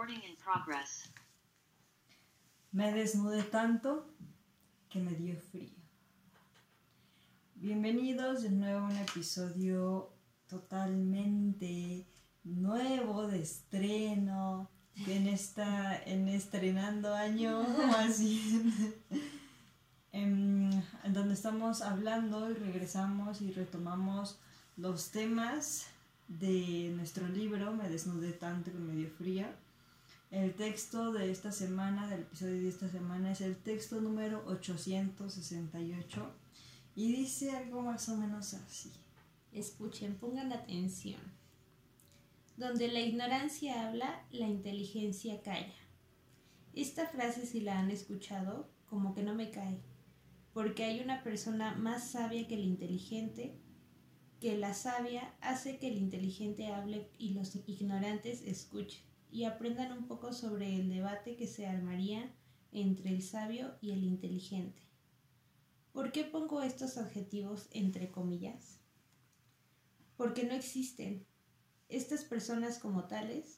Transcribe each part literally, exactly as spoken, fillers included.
Recording in progress. Me desnudé tanto que me dio frío. Bienvenidos de nuevo a un episodio totalmente nuevo de estreno en esta en estrenando año más bien, en, en donde estamos hablando y regresamos y retomamos los temas de nuestro libro Me desnudé tanto que me dio frío. El texto de esta semana, del episodio de esta semana, es el texto número ochocientos sesenta y ocho y dice algo más o menos así. Escuchen, pongan atención. Donde la ignorancia habla, la inteligencia calla. Esta frase, si la han escuchado, como que no me cae, porque hay una persona más sabia que el inteligente, que la sabia hace que el inteligente hable y los ignorantes escuchen y aprendan un poco sobre el debate que se armaría entre el sabio y el inteligente. ¿Por qué pongo estos adjetivos entre comillas? Porque no existen. Estas personas como tales,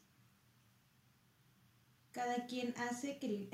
cada quien hace que...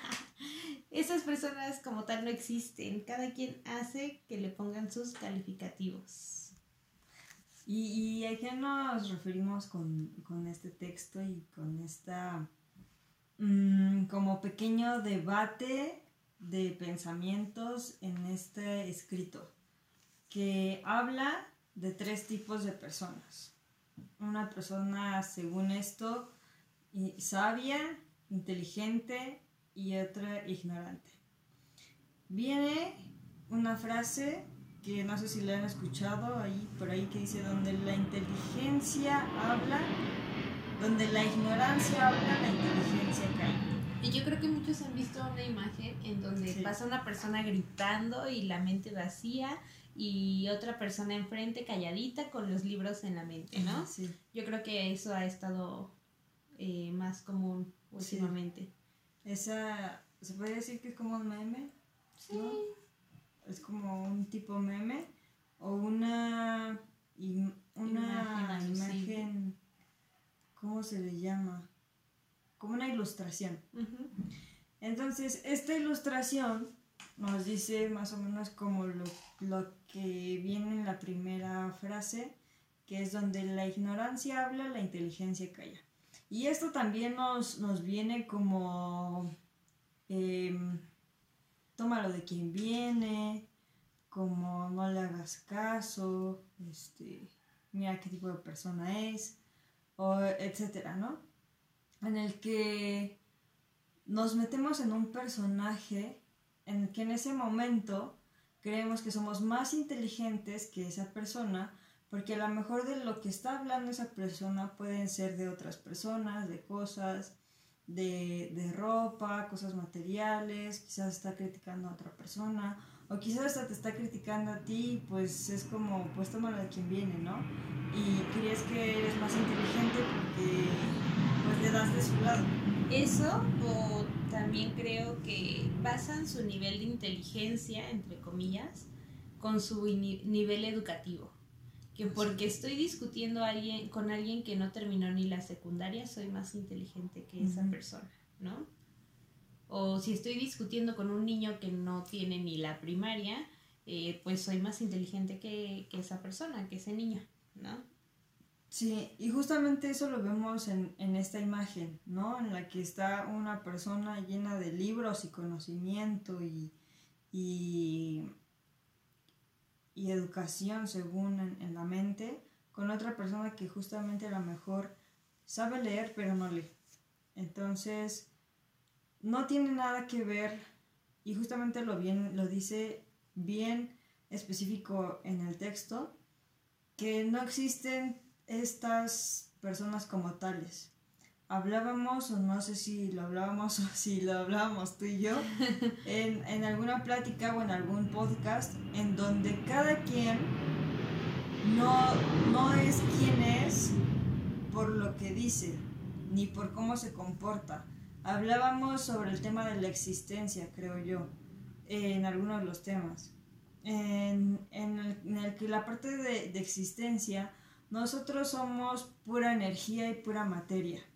Esas personas como tal no existen. Cada quien hace que le pongan sus calificativos. ¿Y, y a qué nos referimos con, con este texto y con esta mmm, como pequeño debate de pensamientos en este escrito? Que habla de tres tipos de personas. Una persona, según esto, sabia, inteligente y otra ignorante. Viene una frase que no sé si la han escuchado ahí por ahí, que dice: donde la inteligencia habla, donde la ignorancia habla, la inteligencia calla. Y yo creo que muchos han visto una imagen en donde sí. pasa una persona gritando y la mente vacía y otra persona enfrente calladita con los libros en la mente, ¿no? Sí. Yo creo que eso ha estado eh, más común últimamente. Sí. Esa, ¿se podría decir que es como un meme? Sí. ¿No? Es como un tipo meme o una, una imagen, imagen, ¿cómo se le llama? Como una ilustración. Uh-huh. Entonces, esta ilustración nos dice más o menos como lo, lo que viene en la primera frase, que es donde la ignorancia habla, la inteligencia calla. Y esto también nos, nos viene como... Eh, tómalo de quien viene, como no le hagas caso, este, mira qué tipo de persona es, o etcétera, ¿no? En el que nos metemos en un personaje en el que en ese momento creemos que somos más inteligentes que esa persona, porque a lo mejor de lo que está hablando esa persona pueden ser de otras personas, de cosas, De, de ropa, cosas materiales, quizás está criticando a otra persona, o quizás hasta te está criticando a ti, pues es como, pues tómalo de quien viene, ¿no? Y crees que eres más inteligente porque pues le das de su lado. Eso, o también creo que basan su nivel de inteligencia, entre comillas, con su ni- nivel educativo. Que porque estoy discutiendo a alguien, con alguien que no terminó ni la secundaria, soy más inteligente que esa uh-huh. persona, ¿no? O si estoy discutiendo con un niño que no tiene ni la primaria, eh, pues soy más inteligente que, que esa persona, que ese niño, ¿no? Sí, y justamente eso lo vemos en, en esta imagen, ¿no? En la que está una persona llena de libros y conocimiento y... y y educación según en, en la mente, con otra persona que justamente a lo mejor sabe leer pero no lee. Entonces no tiene nada que ver, y justamente lo, bien, lo dice bien específico en el texto, que no existen estas personas como tales. Hablábamos, o no sé si lo hablábamos o si lo hablábamos tú y yo, en, en alguna plática o en algún podcast, en donde cada quien no, no es quien es por lo que dice, ni por cómo se comporta. Hablábamos sobre el tema de la existencia, creo yo, en algunos de los temas, en, en, el, en el que la parte de, de existencia, nosotros somos pura energía y pura materia.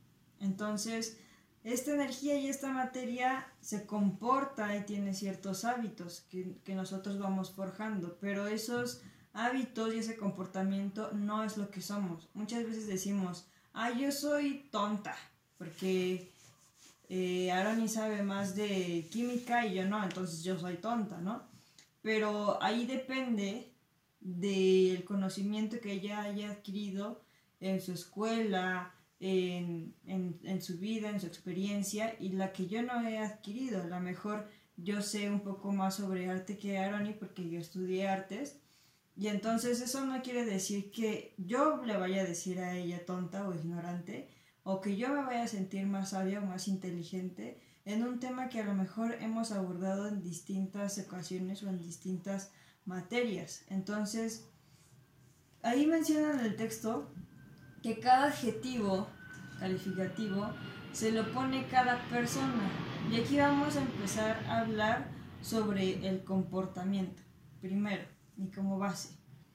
Entonces, esta energía y esta materia se comporta y tiene ciertos hábitos que, que nosotros vamos forjando, pero esos hábitos y ese comportamiento no es lo que somos. Muchas veces decimos, ah, yo soy tonta, porque eh, Aroni sabe más de química y yo no, entonces yo soy tonta, ¿no? Pero ahí depende del conocimiento que ella haya adquirido en su escuela, en, en, en su vida, en su experiencia, y la que yo no he adquirido. A lo mejor yo sé un poco más sobre arte que Aroni porque yo estudié artes, y entonces eso no quiere decir que yo le vaya a decir a ella tonta o ignorante, o que yo me vaya a sentir más sabia o más inteligente en un tema que a lo mejor hemos abordado en distintas ocasiones o en distintas materias. Entonces, ahí mencionan en el texto que cada adjetivo calificativo se lo pone cada persona. Y aquí vamos a empezar a hablar sobre el comportamiento, primero, y como base.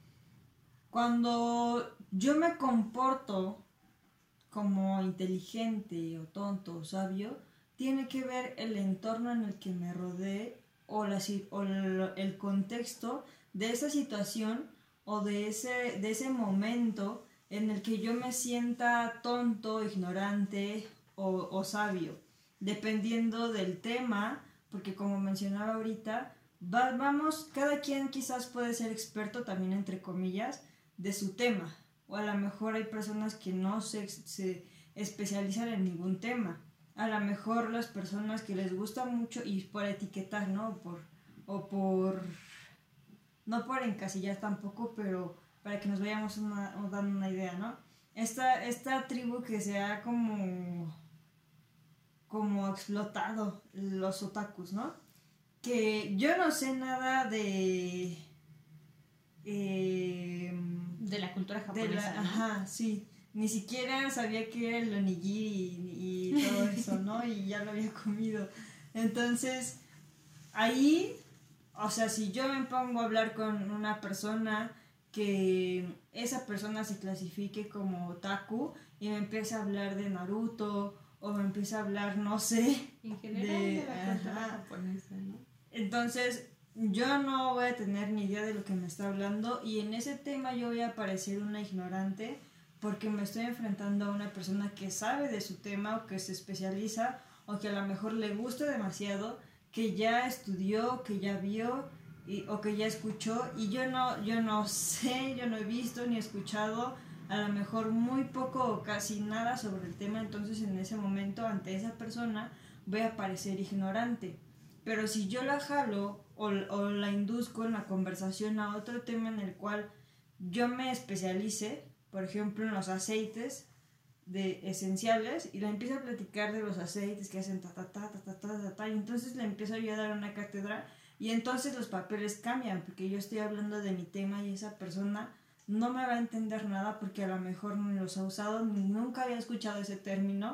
Cuando yo me comporto como inteligente o tonto o sabio, tiene que ver el entorno en el que me rodee o, la, o el contexto de esa situación o de ese, de ese momento en el que yo me sienta tonto, ignorante o, o sabio, dependiendo del tema, porque como mencionaba ahorita, va, vamos, cada quien quizás puede ser experto también entre comillas de su tema, o a lo mejor hay personas que no se, se especializan en ningún tema. A lo mejor las personas que les gusta mucho, y por etiquetar, ¿no? O por, o por no por encasillar tampoco, pero para que nos vayamos una, dando una idea, ¿no? Esta, esta tribu que se ha como, como explotado, los otakus, ¿no? Que yo no sé nada de... Eh, de la cultura japonesa, de la, ¿no? Ajá, sí. Ni siquiera sabía que era el onigiri y, y todo eso, ¿no? Y ya lo había comido. Entonces, ahí, o sea, si yo me pongo a hablar con una persona que esa persona se clasifique como otaku y me empieza a hablar de Naruto o me empieza a hablar, no sé, en general de, de la cultura ajá. japonesa, ¿no? Entonces, yo no voy a tener ni idea de lo que me está hablando y en ese tema yo voy a parecer una ignorante porque me estoy enfrentando a una persona que sabe de su tema o que se especializa o que a lo mejor le gusta demasiado, que ya estudió, que ya vio y, o que ya escuchó y yo no, yo no sé, yo no he visto ni escuchado a lo mejor muy poco o casi nada sobre el tema. Entonces en ese momento ante esa persona voy a parecer ignorante. Pero si yo la jalo o, o la induzco en la conversación a otro tema en el cual yo me especialice, por ejemplo en los aceites de esenciales, y le empiezo a platicar de los aceites que hacen ta ta ta ta ta ta ta, ta y entonces le empiezo yo a dar una cátedra y entonces los papeles cambian porque yo estoy hablando de mi tema y esa persona no me va a entender nada porque a lo mejor no los ha usado, nunca había escuchado ese término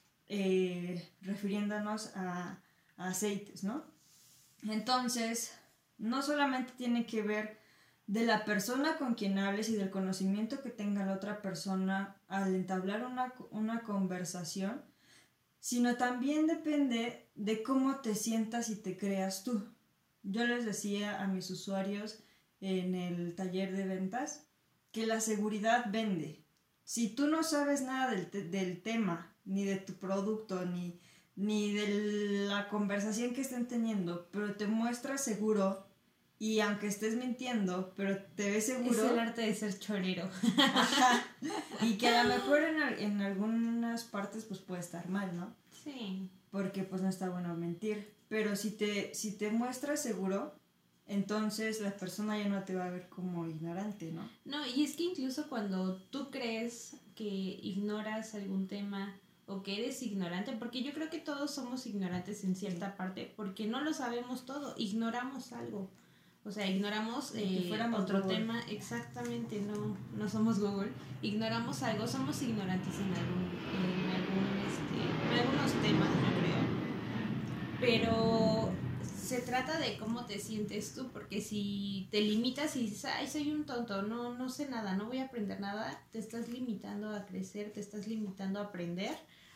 eh, refiriéndonos a aceites, ¿no? Entonces, no solamente tiene que ver de la persona con quien hables y del conocimiento que tenga la otra persona al entablar una, una conversación, sino también depende de cómo te sientas y te creas tú. Yo les decía a mis usuarios en el taller de ventas que la seguridad vende. Si tú no sabes nada del, te- del tema, ni de tu producto, ni ni de la conversación que estén teniendo, pero te muestras seguro y aunque estés mintiendo, pero te ves seguro. Es el arte de ser chorero. Ajá. Y que a lo mejor en, en algunas partes pues puede estar mal, ¿no? Sí. Porque pues no está bueno mentir. Pero si te, si te muestras seguro, entonces la persona ya no te va a ver como ignorante, ¿no? No, y es que incluso cuando tú crees que ignoras algún tema o que eres ignorante, porque yo creo que todos somos ignorantes en cierta parte, porque no lo sabemos todo, ignoramos algo. O sea, ignoramos eh, otro Google. tema, exactamente, no, no somos Google, ignoramos algo, somos ignorantes en, algún, en, algún, este, en algunos temas, yo creo. Pero se trata de cómo te sientes tú, porque si te limitas y dices, ay, soy un tonto, no, no sé nada, no voy a aprender nada, te estás limitando a crecer, te estás limitando a aprender,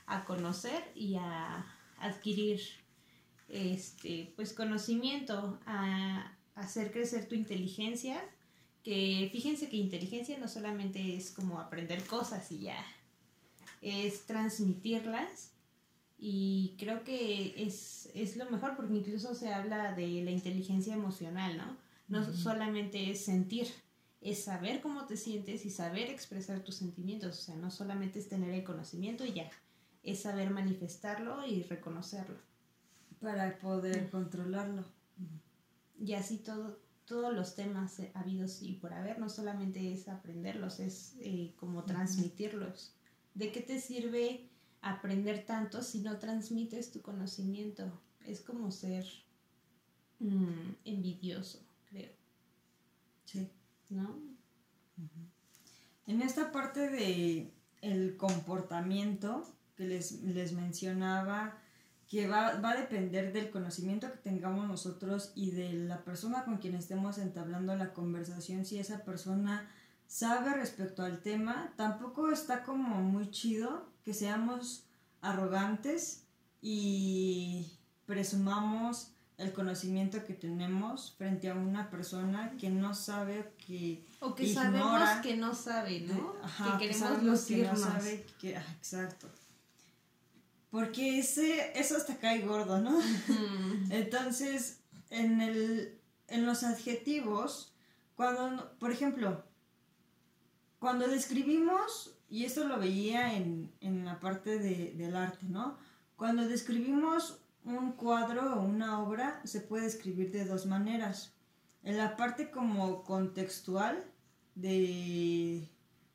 a conocer y a adquirir este pues conocimiento, a hacer crecer tu inteligencia, que fíjense que inteligencia no solamente es como aprender cosas y ya, es transmitirlas. Y creo que es, es lo mejor, porque incluso se habla de la inteligencia emocional, ¿no? No uh-huh. solamente es sentir, es saber cómo te sientes y saber expresar tus sentimientos. O sea, no solamente es tener el conocimiento y ya, es saber manifestarlo y reconocerlo. Para poder uh-huh. controlarlo. Uh-huh. Y así todo, todos los temas habidos y por haber, no solamente es aprenderlos, es eh, como transmitirlos. ¿De qué te sirve aprender tanto si no transmites tu conocimiento? Es como ser mmm, envidioso, creo. Sí. ¿No? Uh-huh. En esta parte de el comportamiento que les, les mencionaba, que va, va a depender del conocimiento que tengamos nosotros y de la persona con quien estemos entablando la conversación, si esa persona sabe respecto al tema. Tampoco está como muy chido que seamos arrogantes y presumamos el conocimiento que tenemos frente a una persona que no sabe, que o que ignora, sabemos que no sabe, ¿no? De, ajá, que queremos que lucirnos. Que no sabe que, ah, exacto. Porque ese, eso hasta cae gordo, ¿no? Uh-huh. Entonces, en, el, en los adjetivos, cuando, por ejemplo, cuando describimos, y esto lo veía en, en la parte de, del arte, ¿no? Cuando describimos un cuadro o una obra, se puede escribir de dos maneras. En la parte como contextual de,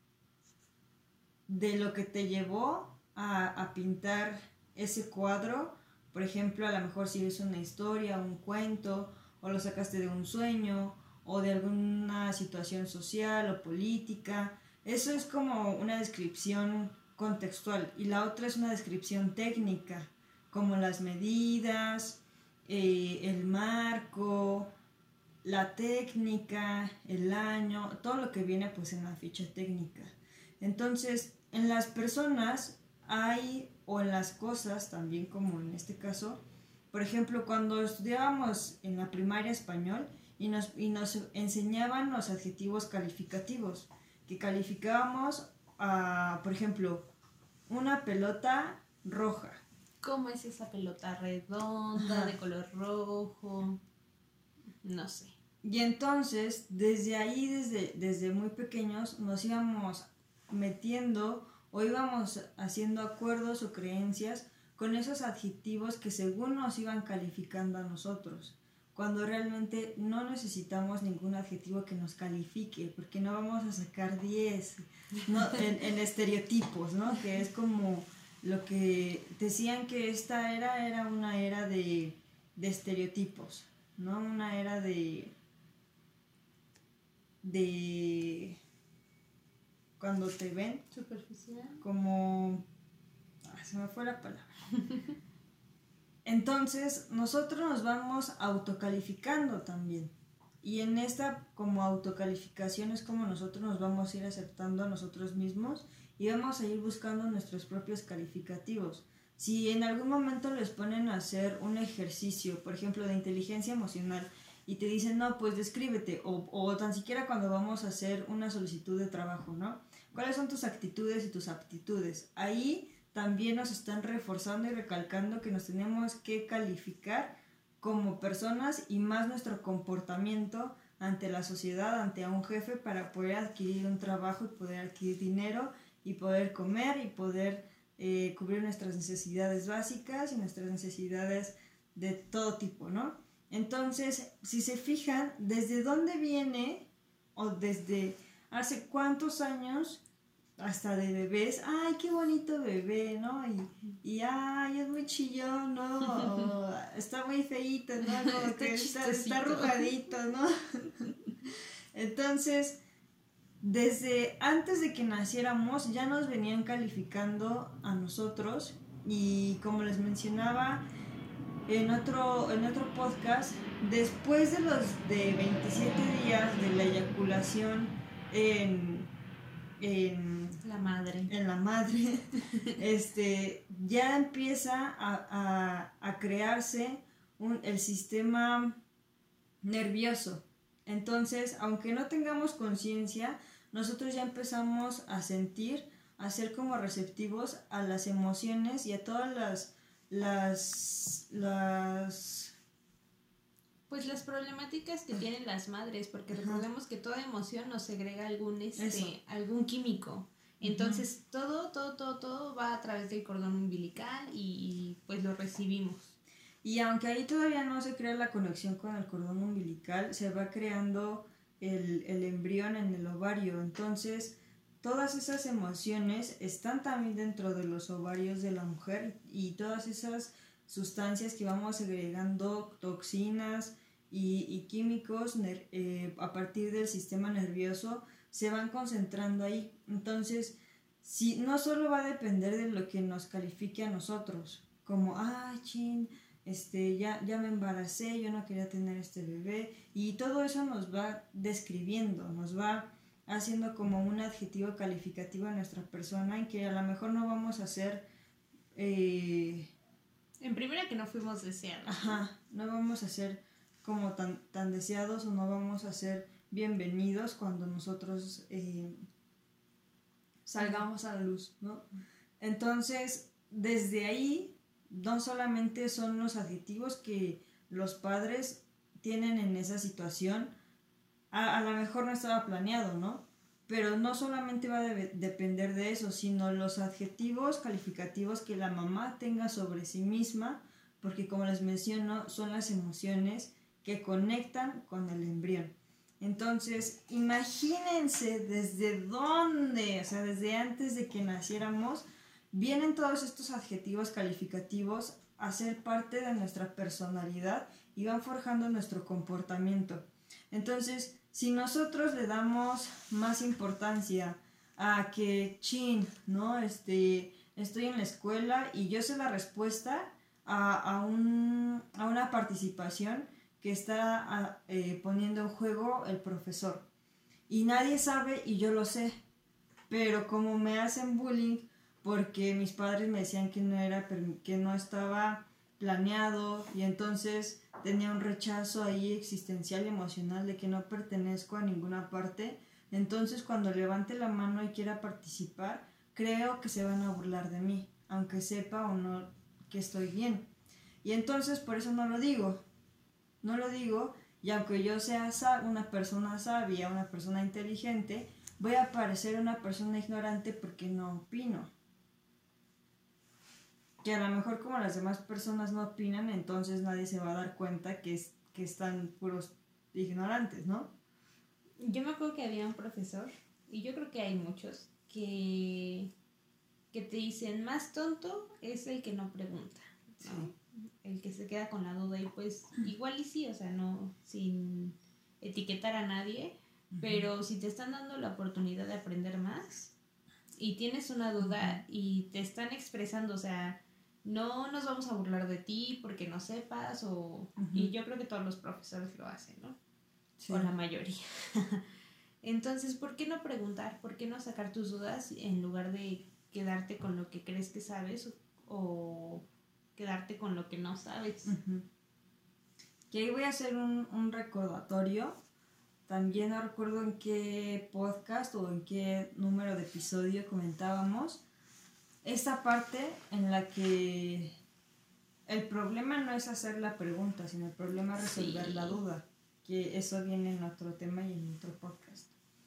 de lo que te llevó a, a pintar ese cuadro. Por ejemplo, a lo mejor si es una historia, un cuento, o lo sacaste de un sueño, o de alguna situación social o política. Eso es como una descripción contextual. Y la otra es una descripción técnica, como las medidas, eh, el marco, la técnica, el año, todo lo que viene pues en la ficha técnica. Entonces, en las personas hay, o en las cosas también, como en este caso, por ejemplo, cuando estudiábamos en la primaria español y nos, y nos enseñaban los adjetivos calificativos, que calificábamos a, por ejemplo, una pelota roja. ¿Cómo es esa pelota? ¿Redonda, de color rojo? No sé. Y entonces, desde ahí, desde, desde muy pequeños, nos íbamos metiendo o íbamos haciendo acuerdos o creencias con esos adjetivos que según nos iban calificando a nosotros, cuando realmente no necesitamos ningún adjetivo que nos califique, porque no vamos a sacar diez, ¿no? en, en estereotipos, ¿no? Que es como lo que decían, que esta era era una era de, de estereotipos, ¿no? Una era de de cuando te ven superficial, como ah, se me fue la palabra. Entonces nosotros nos vamos autocalificando también, y en esta como autocalificación es como nosotros nos vamos a ir aceptando a nosotros mismos y vamos a ir buscando nuestros propios calificativos. Si en algún momento les ponen a hacer un ejercicio, por ejemplo, de inteligencia emocional, y te dicen, no, pues descríbete, o, o tan siquiera cuando vamos a hacer una solicitud de trabajo, ¿no? ¿Cuáles son tus actitudes y tus aptitudes? Ahí también nos están reforzando y recalcando que nos tenemos que calificar como personas, y más nuestro comportamiento ante la sociedad, ante a un jefe, para poder adquirir un trabajo y poder adquirir dinero y poder comer y poder eh, cubrir nuestras necesidades básicas y nuestras necesidades de todo tipo, ¿no? Entonces, si se fijan, ¿desde dónde viene, o desde hace cuántos años, hasta de bebés? ¡Ay, qué bonito bebé!, ¿no? Y, y ¡ay, es muy chillón!, ¿no? O, está muy feíto, ¿no? Como que está, está arrugadito, ¿no? Entonces, desde antes de que naciéramos ya nos venían calificando a nosotros, y como les mencionaba en otro, en otro podcast, después de los de veintisiete días de la eyaculación en, en la madre, en la madre este, ya empieza a, a, a crearse un, el sistema nervioso. Entonces, aunque no tengamos conciencia, nosotros ya empezamos a sentir, a ser como receptivos a las emociones y a todas las, las, las pues las problemáticas que tienen las madres, porque Ajá. recordemos que toda emoción nos segrega algún Eso. este algún químico. Entonces, uh-huh. todo, todo, todo, todo va a través del cordón umbilical y, y pues lo recibimos. Y aunque ahí todavía no se crea la conexión con el cordón umbilical, se va creando el, el embrión en el ovario. Entonces, todas esas emociones están también dentro de los ovarios de la mujer y todas esas sustancias que vamos segregando, toxinas y, y químicos eh, a partir del sistema nervioso, se van concentrando ahí. Entonces, si, no solo va a depender de lo que nos califique a nosotros, como, ah, chin, este, ya, ya me embaracé, yo no quería tener este bebé, y todo eso nos va describiendo, nos va haciendo como un adjetivo calificativo a nuestra persona, en que a lo mejor no vamos a ser... Eh, en primera que no fuimos deseados. Ajá, no vamos a ser como tan, tan deseados o no vamos a ser bienvenidos cuando nosotros eh, salgamos a la luz, ¿no? Entonces, desde ahí, no solamente son los adjetivos que los padres tienen en esa situación, a, a lo mejor no estaba planeado, ¿no? Pero no solamente va a de- depender de eso, sino los adjetivos calificativos que la mamá tenga sobre sí misma, porque como les menciono, son las emociones que conectan con el embrión. Entonces, imagínense desde dónde, o sea, desde antes de que naciéramos, vienen todos estos adjetivos calificativos a ser parte de nuestra personalidad y van forjando nuestro comportamiento. Entonces, si nosotros le damos más importancia a que, chin, ¿no? Este, estoy en la escuela y yo sé la respuesta a, a, un, a una participación que está a, eh, poniendo en juego el profesor. Y nadie sabe y yo lo sé. Pero como me hacen bullying porque mis padres me decían que no, era, que no estaba planeado y entonces tenía un rechazo ahí existencial y emocional de que no pertenezco a ninguna parte, entonces cuando levante la mano y quiera participar, creo que se van a burlar de mí, aunque sepa o no que estoy bien. Y entonces por eso no lo digo, no lo digo, y aunque yo sea una persona sabia, una persona inteligente, voy a parecer una persona ignorante porque no opino. Que a lo mejor como las demás personas no opinan, entonces nadie se va a dar cuenta que, es, que están puros ignorantes, ¿no? Yo me acuerdo que había un profesor, y yo creo que hay muchos, que, que te dicen, más tonto es el que no pregunta, ¿no? Sí. El que se queda con la duda, y pues igual y sí, o sea, no sin etiquetar a nadie, uh-huh. Pero si te están dando la oportunidad de aprender más y tienes una duda, uh-huh. Y te están expresando, o sea, no nos vamos a burlar de ti porque no sepas, o uh-huh. Y yo creo que todos los profesores lo hacen, ¿no? Sí. O la mayoría. Entonces, ¿por qué no preguntar? ¿Por qué no sacar tus dudas en lugar de quedarte con lo que crees que sabes o quedarte con lo que no sabes? Uh-huh. Que ahí voy a hacer un, un recordatorio. También no recuerdo en qué podcast o en qué número de episodio comentábamos esta parte en la que el problema no es hacer la pregunta, sino el problema es resolver sí. la duda, que eso viene en otro tema y en otro podcast.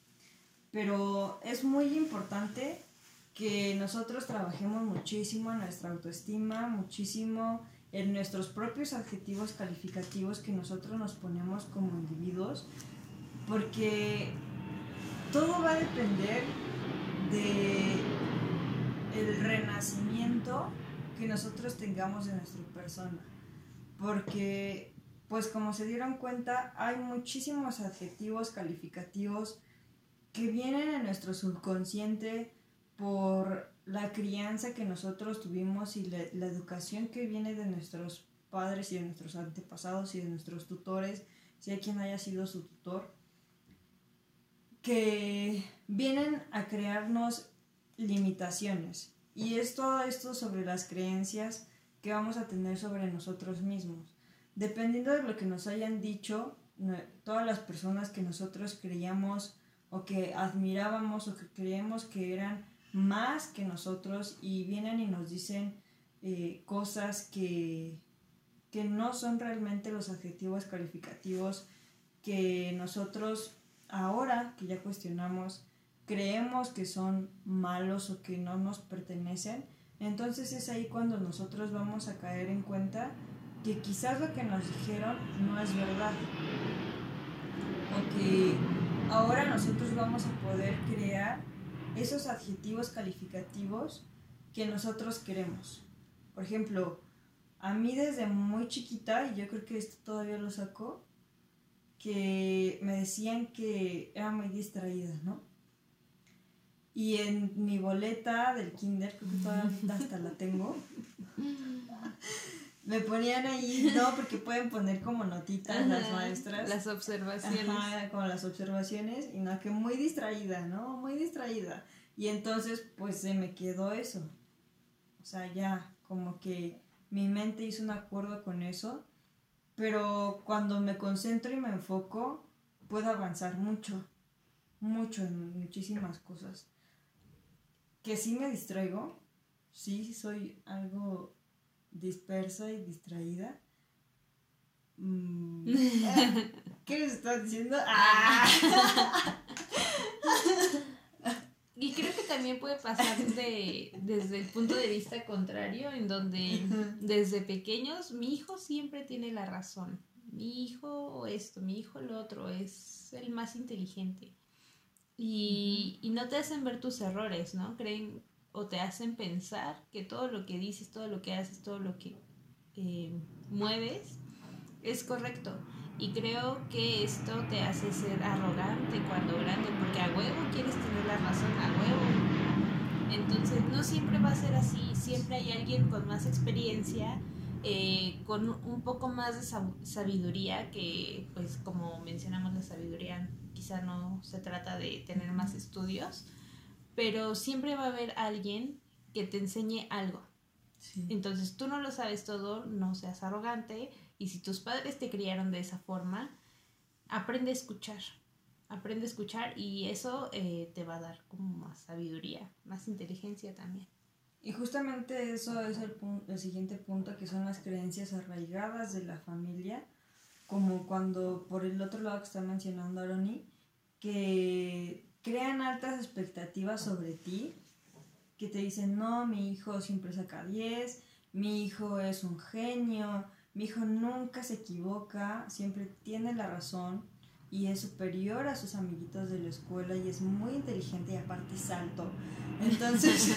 Pero es muy importante que nosotros trabajemos muchísimo en nuestra autoestima, muchísimo en nuestros propios adjetivos calificativos que nosotros nos ponemos como individuos, porque todo va a depender de el renacimiento que nosotros tengamos de nuestra persona, porque pues como se dieron cuenta hay muchísimos adjetivos calificativos que vienen en nuestro subconsciente por la crianza que nosotros tuvimos y la, la educación que viene de nuestros padres y de nuestros antepasados y de nuestros tutores, si hay quien haya sido su tutor, que vienen a crearnos limitaciones. Y es todo esto sobre las creencias que vamos a tener sobre nosotros mismos. Dependiendo de lo que nos hayan dicho, todas las personas que nosotros creíamos o que admirábamos o que creíamos que eran más que nosotros y vienen y nos dicen eh, cosas que, que no son realmente los adjetivos calificativos que nosotros ahora que ya cuestionamos creemos que son malos o que no nos pertenecen, entonces es ahí cuando nosotros vamos a caer en cuenta que quizás lo que nos dijeron no es verdad, o que ahora nosotros vamos a poder crear esos adjetivos calificativos que nosotros queremos. Por ejemplo, a mí desde muy chiquita, y yo creo que esto todavía lo saco, que me decían que era muy distraída, ¿no? Y en mi boleta del kinder, creo que todavía hasta la tengo, me ponían ahí, no, porque pueden poner como notitas, ajá, las maestras. Las observaciones. Ajá, como las observaciones, y no, que muy distraída, ¿no? Muy distraída. Y entonces, pues se me quedó eso. O sea, ya, como que mi mente hizo un acuerdo con eso, pero cuando me concentro y me enfoco, puedo avanzar mucho, mucho en muchísimas cosas. Que sí me distraigo, sí, sí soy algo dispersa y distraída. Mm. ¿Qué les estás diciendo? ¡Ah! Y creo que también puede pasar de, desde el punto de vista contrario, en donde desde pequeños mi hijo siempre tiene la razón. Mi hijo esto, mi hijo lo otro, es el más inteligente. Y, y no te hacen ver tus errores, ¿no? Creen o te hacen pensar que todo lo que dices, todo lo que haces, todo lo que eh, mueves es correcto. Y creo que esto te hace ser arrogante cuando grande, porque a huevo quieres tener la razón, a huevo. Entonces no siempre va a ser así, siempre hay alguien con más experiencia, eh, con un poco más de sab- sabiduría, que pues como mencionamos la sabiduría quizá no se trata de tener más estudios, pero siempre va a haber alguien que te enseñe algo. Sí. Entonces tú no lo sabes todo, no seas arrogante, y si tus padres te criaron de esa forma, aprende a escuchar, aprende a escuchar y eso eh, te va a dar como más sabiduría, más inteligencia también. Y justamente eso es el, pun- el siguiente punto, que son las creencias arraigadas de la familia, como cuando por el otro lado que está mencionando Aroni, que crean altas expectativas sobre ti, que te dicen, no, mi hijo siempre saca diez, mi hijo es un genio, mi hijo nunca se equivoca, siempre tiene la razón y es superior a sus amiguitos de la escuela y es muy inteligente y aparte es alto. Entonces,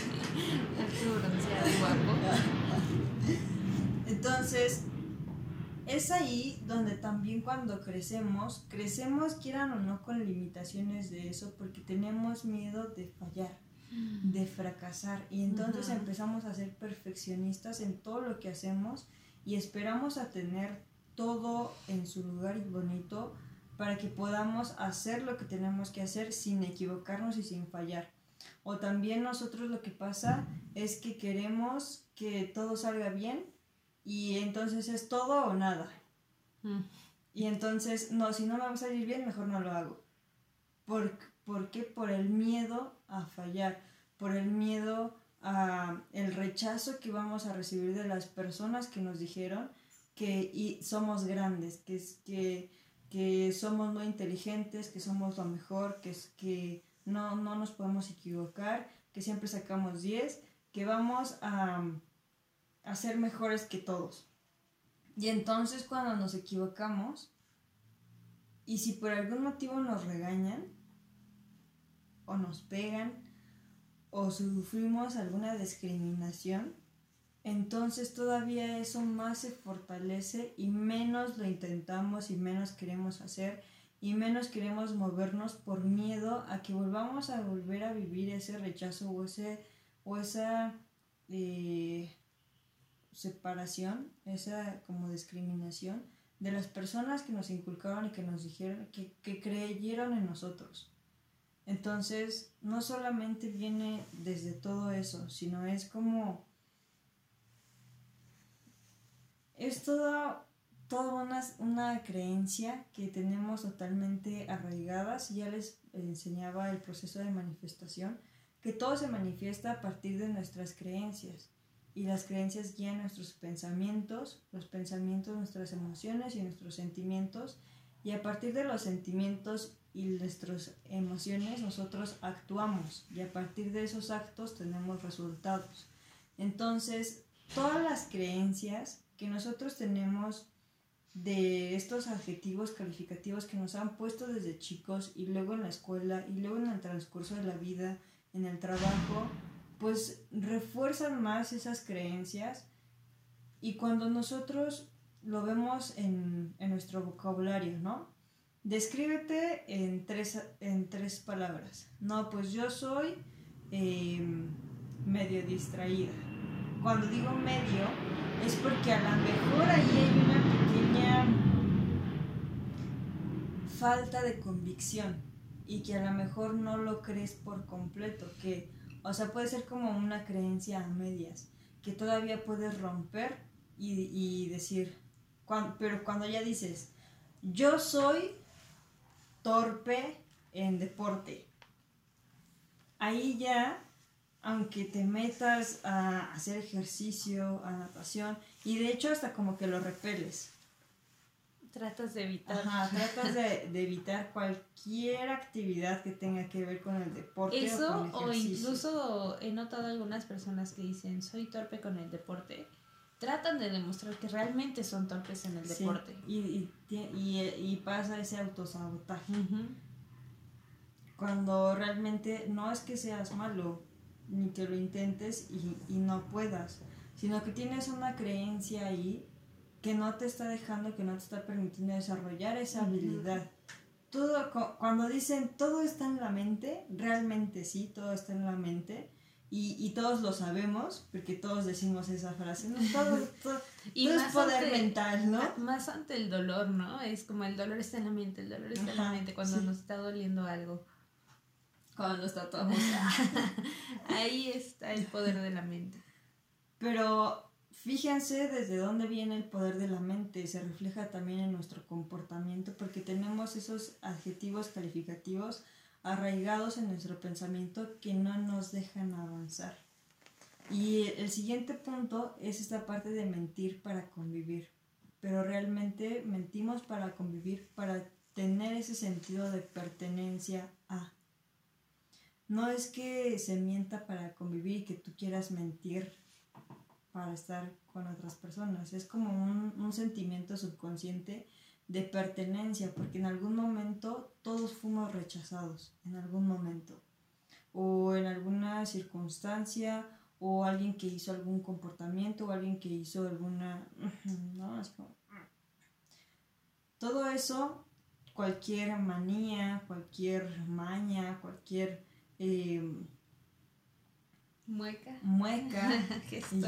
entonces es ahí donde también cuando crecemos, crecemos quieran o no con limitaciones de eso, porque tenemos miedo de fallar, de fracasar, y entonces uh-huh. empezamos a ser perfeccionistas en todo lo que hacemos y esperamos a tener todo en su lugar y bonito para que podamos hacer lo que tenemos que hacer sin equivocarnos y sin fallar. O también nosotros lo que pasa es que queremos que todo salga bien y entonces es todo o nada. Mm. Y entonces, no, si no me va a salir bien, mejor no lo hago. ¿Por, ¿Por qué? Por el miedo a fallar, por el miedo a el rechazo que vamos a recibir de las personas que nos dijeron que y somos grandes, que, es, que, que somos muy inteligentes, que somos lo mejor, que, es, que no, no nos podemos equivocar, que siempre sacamos diez, que vamos a... a ser mejores que todos. Y entonces cuando nos equivocamos y si por algún motivo nos regañan o nos pegan o sufrimos alguna discriminación, entonces todavía eso más se fortalece y menos lo intentamos y menos queremos hacer y menos queremos movernos por miedo a que volvamos a volver a vivir ese rechazo o, ese, o esa... Eh, separación, esa como discriminación de las personas que nos inculcaron y que nos dijeron, que, que creyeron en nosotros. Entonces, no solamente viene desde todo eso, sino es como... Es toda, toda una, una creencia que tenemos totalmente arraigadas. Ya les enseñaba el proceso de manifestación, que todo se manifiesta a partir de nuestras creencias. Y las creencias guían nuestros pensamientos, los pensamientos nuestras emociones y nuestros sentimientos. Y a partir de los sentimientos y nuestras emociones nosotros actuamos. Y a partir de esos actos tenemos resultados. Entonces, todas las creencias que nosotros tenemos de estos adjetivos calificativos que nos han puesto desde chicos y luego en la escuela y luego en el transcurso de la vida, en el trabajo, pues refuerzan más esas creencias. Y cuando nosotros lo vemos en, en nuestro vocabulario, ¿no? Descríbete en tres, en tres palabras. No, pues yo soy eh, medio distraída. Cuando digo medio, es porque a lo mejor ahí hay una pequeña falta de convicción y que a lo mejor no lo crees por completo, que, o sea, puede ser como una creencia a medias, que todavía puedes romper y, y decir, cuando, pero cuando ya dices, yo soy torpe en deporte, ahí ya, aunque te metas a hacer ejercicio, a natación, y de hecho hasta como que lo repeles. Tratas de evitar. Ajá, tratas de, de evitar cualquier actividad que tenga que ver con el deporte. Eso, o con o ejercicio. incluso he notado algunas personas que dicen, soy torpe con el deporte. Tratan de demostrar que realmente son torpes en el Sí, deporte. Y, y, y, y pasa ese autosabotaje. Uh-huh. Cuando realmente no es que seas malo, ni que lo intentes y, y no puedas, sino que tienes una creencia ahí que no te está dejando, que no te está permitiendo desarrollar esa uh-huh. habilidad. Todo, cuando dicen todo está en la mente, realmente sí, todo está en la mente. Y, y todos lo sabemos, porque todos decimos esa frase, ¿no? Todo, todo, y todo más es poder ante, mental, ¿no? Más ante el dolor, ¿no? Es como el dolor está en la mente, el dolor está Ajá, en la mente cuando sí. nos está doliendo algo. Cuando nos tatuamos. Ahí está el poder de la mente. Pero fíjense desde dónde viene el poder de la mente, se refleja también en nuestro comportamiento, porque tenemos esos adjetivos calificativos arraigados en nuestro pensamiento que no nos dejan avanzar. Y el siguiente punto es esta parte de mentir para convivir. Pero realmente mentimos para convivir, para tener ese sentido de pertenencia a. No es que se mienta para convivir y que tú quieras mentir para estar con otras personas. Es como un, un sentimiento subconsciente de pertenencia, porque en algún momento todos fuimos rechazados, en algún momento, o en alguna circunstancia, o alguien que hizo algún comportamiento, o alguien que hizo alguna... ¿no? Es como... Todo eso, cualquier manía, cualquier maña, cualquier... Eh, mueca. Mueca. Gesto.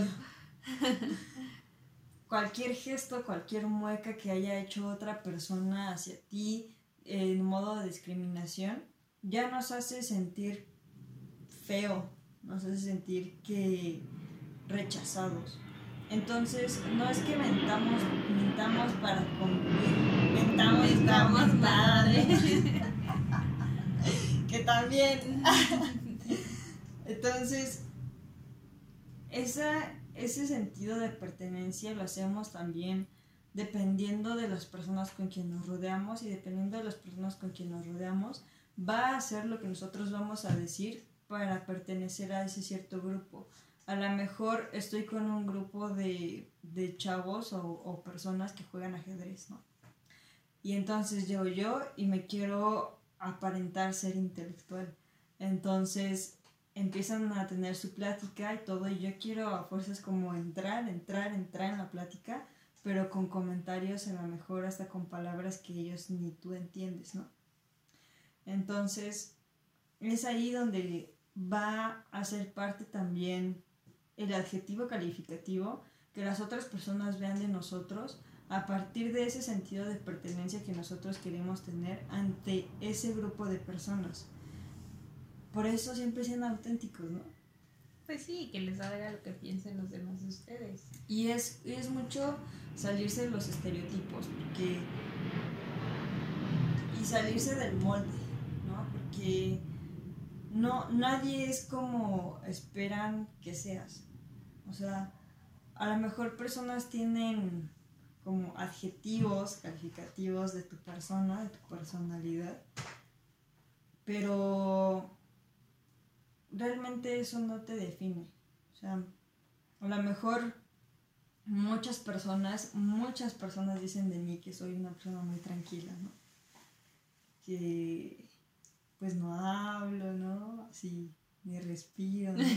Cualquier gesto, cualquier mueca que haya hecho otra persona hacia ti en modo de discriminación, ya nos hace sentir feo, nos hace sentir que rechazados. Entonces, no es que mentamos, mentamos para convivir, mentamos, mentamos nada de... que también. Entonces, esa... ese sentido de pertenencia lo hacemos también dependiendo de las personas con quien nos rodeamos, y dependiendo de las personas con quien nos rodeamos va a ser lo que nosotros vamos a decir para pertenecer a ese cierto grupo. A lo mejor estoy con un grupo de, de chavos o, o personas que juegan ajedrez, ¿no? Y entonces llego yo y me quiero aparentar ser intelectual. Entonces empiezan a tener su plática y todo, y yo quiero a fuerzas como entrar, entrar, entrar en la plática, pero con comentarios a lo mejor hasta con palabras que ellos ni tú entiendes, ¿no? Entonces, es ahí donde va a ser parte también el adjetivo calificativo que las otras personas vean de nosotros a partir de ese sentido de pertenencia que nosotros queremos tener ante ese grupo de personas. por eso siempre sean auténticos, ¿no? Pues sí, que les haga lo que piensen los demás de ustedes. Y es, es mucho salirse de los estereotipos, porque... y salirse del molde, ¿no? Porque no, nadie es como esperan que seas. O sea, a lo mejor personas tienen como adjetivos calificativos de tu persona, de tu personalidad, pero realmente eso no te define. O sea, a lo mejor muchas personas, muchas personas dicen de mí que soy una persona muy tranquila, ¿no? Que pues no hablo, ¿no? Así, ni respiro, ¿no?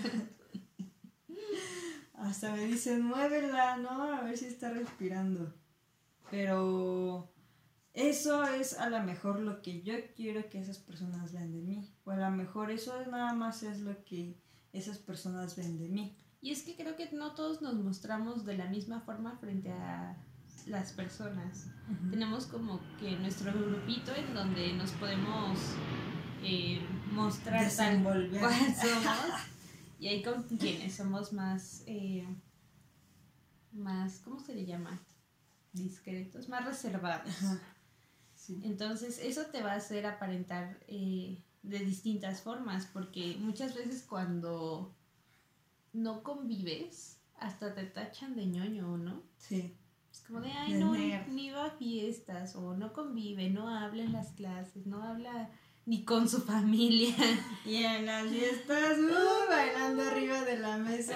Hasta me dicen, muévela, ¿no? A ver si está respirando. Pero eso es a lo mejor lo que yo quiero que esas personas vean de mí. O a lo mejor eso es nada más es lo que esas personas ven de mí. Y es que creo que no todos nos mostramos de la misma forma frente a las personas. Uh-huh. Tenemos como que nuestro grupito en donde nos podemos eh, mostrar tal cual somos. Y hay con quienes somos más, eh, más, ¿cómo se le llama? Discretos, más reservados. Uh-huh. Sí. Entonces eso te va a hacer aparentar eh, de distintas formas, porque muchas veces cuando no convives, hasta te tachan de ñoño, ¿no? Sí. Es como de, ay, no, ni, ni va a fiestas, o no convive, no habla en las clases, no habla ni con su familia. Y en las fiestas, uh, bailando arriba de la mesa.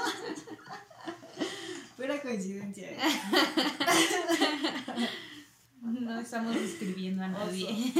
Pura coincidencia. No estamos describiendo a nadie.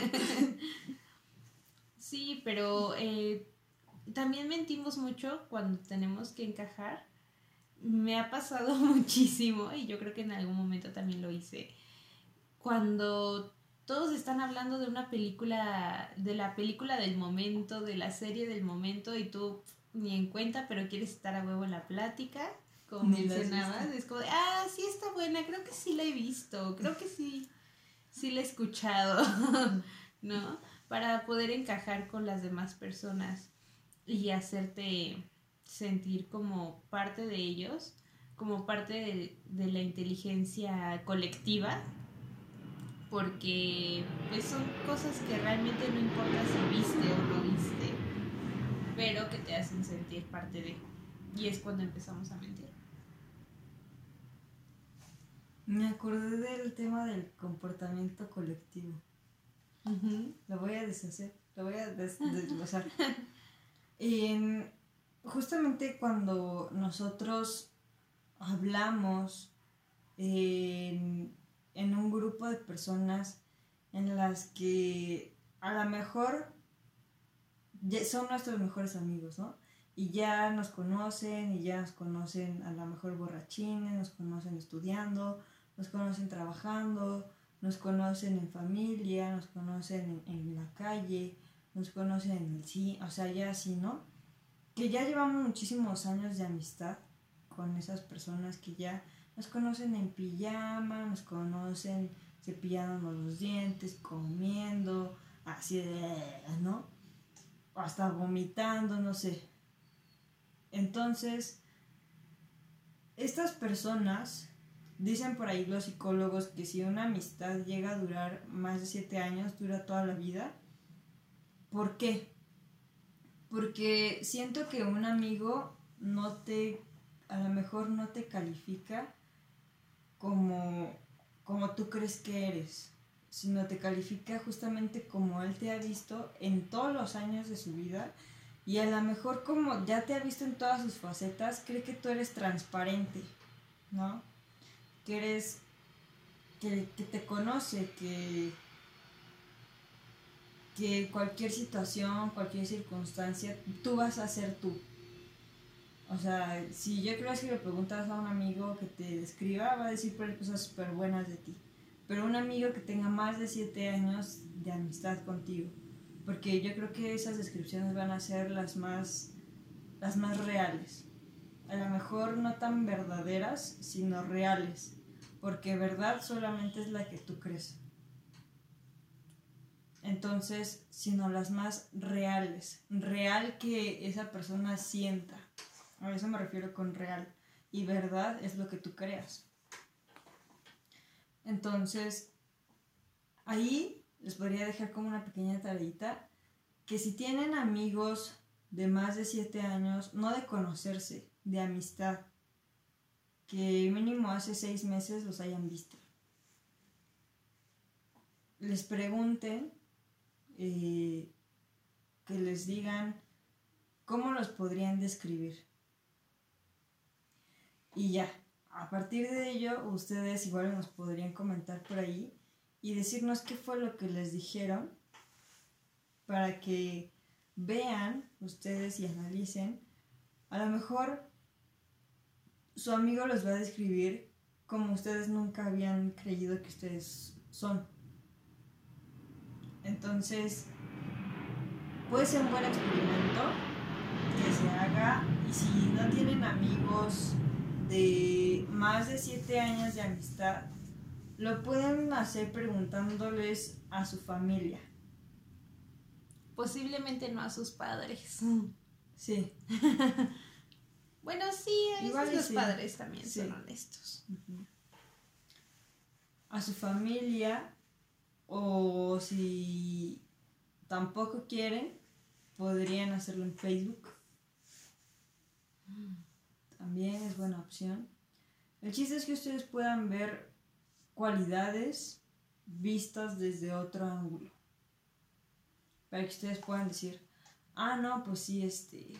Sí, pero eh, también mentimos mucho cuando tenemos que encajar. Me ha pasado muchísimo, y yo creo que en algún momento también lo hice, cuando todos están hablando de una película, de la película del momento, de la serie del momento, y tú ni en cuenta, pero quieres estar a huevo en la plática, como ni mencionabas, es como de, ah, sí está buena, creo que sí la he visto, creo que sí, sí la he escuchado, ¿no? Para poder encajar con las demás personas y hacerte sentir como parte de ellos, como parte de, de la inteligencia colectiva, porque pues son cosas que realmente no importa si viste o no viste, pero que te hacen sentir parte de, y es cuando empezamos a mentir. Me acordé del tema del comportamiento colectivo. Uh-huh. Lo voy a deshacer, lo voy a des- desglosar. eh, justamente cuando nosotros hablamos en, en un grupo de personas en las que a lo mejor son nuestros mejores amigos, ¿no? Y ya nos conocen, y ya nos conocen a lo mejor borrachines, nos conocen estudiando, nos conocen trabajando, nos conocen en familia, nos conocen en, en la calle, nos conocen en el sí, o sea, ya así, ¿no? Que ya llevamos muchísimos años de amistad con esas personas que ya nos conocen en pijama, nos conocen cepillándonos los dientes, comiendo, así de, ¿no? Hasta vomitando, no sé. Entonces, estas personas, dicen por ahí los psicólogos que si una amistad llega a durar más de siete años, dura toda la vida. ¿Por qué? Porque siento que un amigo no te, a lo mejor no te califica como, como tú crees que eres, sino te califica justamente como él te ha visto en todos los años de su vida, y a lo mejor como ya te ha visto en todas sus facetas, cree que tú eres transparente, ¿no? Que eres, que, que te conoce, que, que cualquier situación, cualquier circunstancia, tú vas a ser tú. O sea, si yo creo que si le preguntas a un amigo que te describa, va a decir cosas súper buenas de ti. Pero un amigo que tenga más de siete años de amistad contigo, porque yo creo que esas descripciones van a ser las más, las más reales. A lo mejor no tan verdaderas, sino reales. Porque verdad solamente es la que tú crees. Entonces, sino las más reales, real que esa persona sienta. A eso me refiero con real. Y verdad es lo que tú creas. Entonces, ahí les podría dejar como una pequeña tareita, que si tienen amigos de más de siete años, no de conocerse, de amistad, que mínimo hace seis meses los hayan visto, les pregunten, eh, que les digan cómo los podrían describir. Y ya, a partir de ello, ustedes igual nos podrían comentar por ahí y decirnos qué fue lo que les dijeron, para que vean ustedes y analicen. A lo mejor su amigo los va a describir como ustedes nunca habían creído que ustedes son. Entonces, puede ser un buen experimento que se haga, y si no tienen amigos de más de siete años de amistad, lo pueden hacer preguntándoles a su familia. Posiblemente no a sus padres. Sí. Bueno, sí, a veces Igual los sí. padres también Sí. son honestos. Uh-huh. A su familia, o si tampoco quieren, podrían hacerlo en Facebook. También es buena opción. El chiste es que ustedes puedan ver cualidades vistas desde otro ángulo, para que ustedes puedan decir, ah, no, pues sí, este,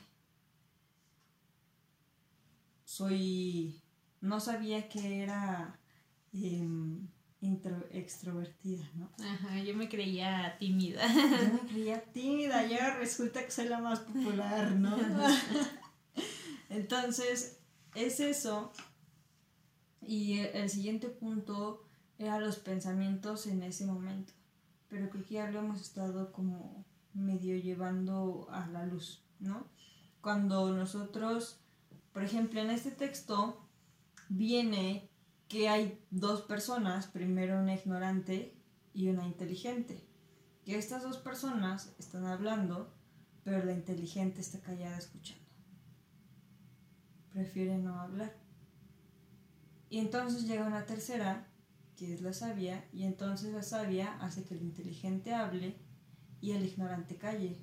soy, no sabía que era eh, intro, extrovertida, ¿no? Ajá, yo me creía tímida. Yo me creía tímida y ahora resulta que soy la más popular, ¿no? Entonces, es eso. Y el, el siguiente punto era los pensamientos en ese momento. Pero creo que ya lo hemos estado como medio llevando a la luz, ¿no? Cuando nosotros, por ejemplo, en este texto viene que hay dos personas, primero una ignorante y una inteligente. Que estas dos personas están hablando, pero la inteligente está callada escuchando. Prefiere no hablar. Y entonces llega una tercera, que es la sabia, y entonces la sabia hace que el inteligente hable y el ignorante calle.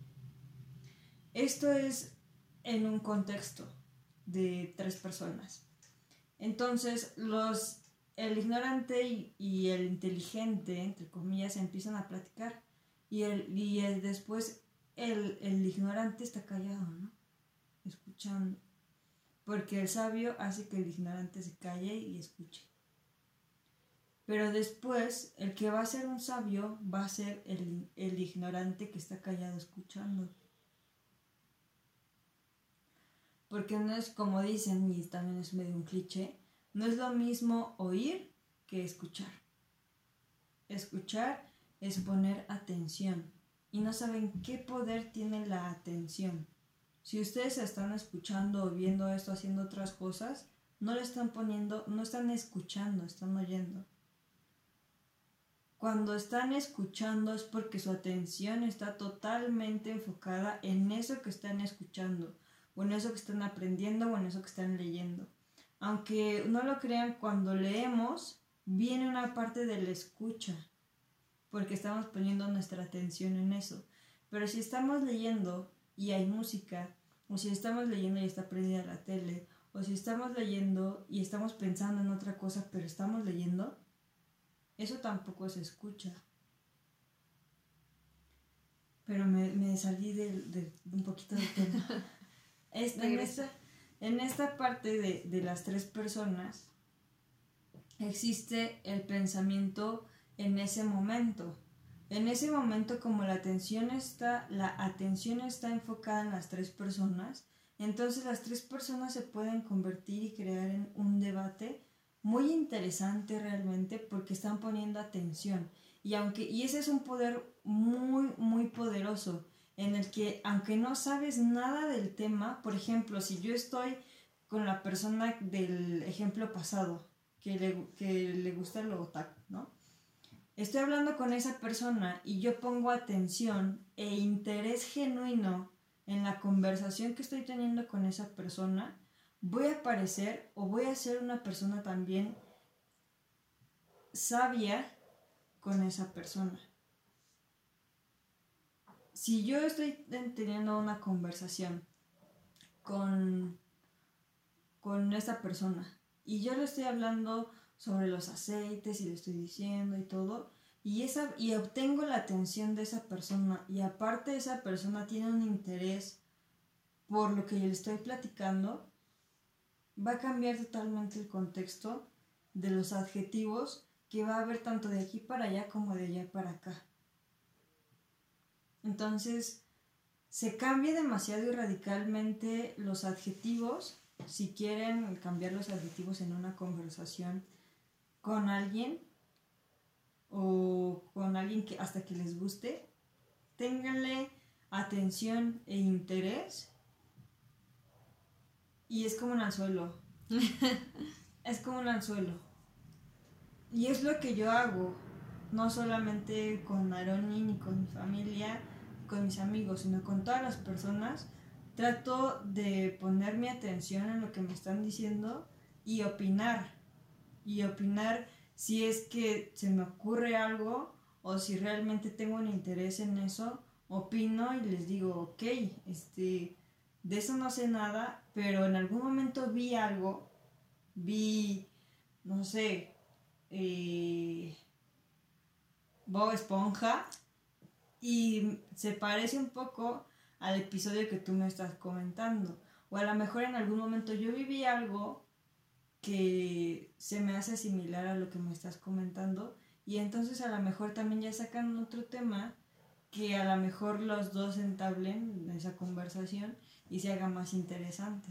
Esto es en un contexto de tres personas. Entonces los, el ignorante y, y el inteligente, entre comillas, empiezan a platicar, y, el, y el, después el, el ignorante está callado, ¿no? Escuchando. Porque el sabio hace que el ignorante se calle y escuche. Pero después, el que va a ser un sabio va a ser el, el ignorante que está callado escuchando. Porque no es como dicen, y también es medio un cliché, no es lo mismo oír que escuchar. Escuchar es poner atención. Y no saben qué poder tiene la atención. Si ustedes están escuchando o viendo esto, haciendo otras cosas, no le están poniendo, no están escuchando, están oyendo. Cuando están escuchando es porque su atención está totalmente enfocada en eso que están escuchando, o en eso que están aprendiendo, o en eso que están leyendo. Aunque no lo crean, cuando leemos, viene una parte de la escucha, porque estamos poniendo nuestra atención en eso. Pero si estamos leyendo y hay música, o si estamos leyendo y está prendida la tele, o si estamos leyendo y estamos pensando en otra cosa, pero estamos leyendo, eso tampoco se escucha. Pero me, me salí de, de, de un poquito del tema. Es, en, esta, en esta parte de, de las tres personas existe el pensamiento en ese momento. En ese momento, como la atención está, la atención está enfocada en las tres personas, entonces las tres personas se pueden convertir y crear en un debate muy interesante realmente, porque están poniendo atención. Y, aunque, y ese es un poder muy, muy poderoso, en el que aunque no sabes nada del tema, por ejemplo, si yo estoy con la persona del ejemplo pasado, que le, que le gusta el otaku, ¿no? estoy hablando con esa persona y yo pongo atención e interés genuino en la conversación que estoy teniendo con esa persona, voy a parecer o voy a ser una persona también sabia con esa persona. Si yo estoy teniendo una conversación con, con esta persona y yo le estoy hablando sobre los aceites y le estoy diciendo y todo, y, esa, y obtengo la atención de esa persona, y aparte esa persona tiene un interés por lo que yo le estoy platicando, va a cambiar totalmente el contexto de los adjetivos que va a haber tanto de aquí para allá como de allá para acá. Entonces, se cambia demasiado y radicalmente los adjetivos. Si quieren cambiar los adjetivos en una conversación con alguien o con alguien que hasta que les guste, ténganle atención e interés, y es como un anzuelo. Es como un anzuelo. Y es lo que yo hago, no solamente con Aroni ni con mi familia, con mis amigos, sino con todas las personas. Trato de poner mi atención en lo que me están diciendo y opinar. Y opinar si es que se me ocurre algo o si realmente tengo un interés en eso. Opino y les digo, ok, este, de eso no sé nada, pero en algún momento vi algo, vi, no sé, eh, Bob Esponja, y se parece un poco al episodio que tú me estás comentando. O a lo mejor en algún momento yo viví algo que se me hace similar a lo que me estás comentando, y entonces a lo mejor también ya sacan otro tema que a lo mejor los dos entablen esa conversación y se haga más interesante.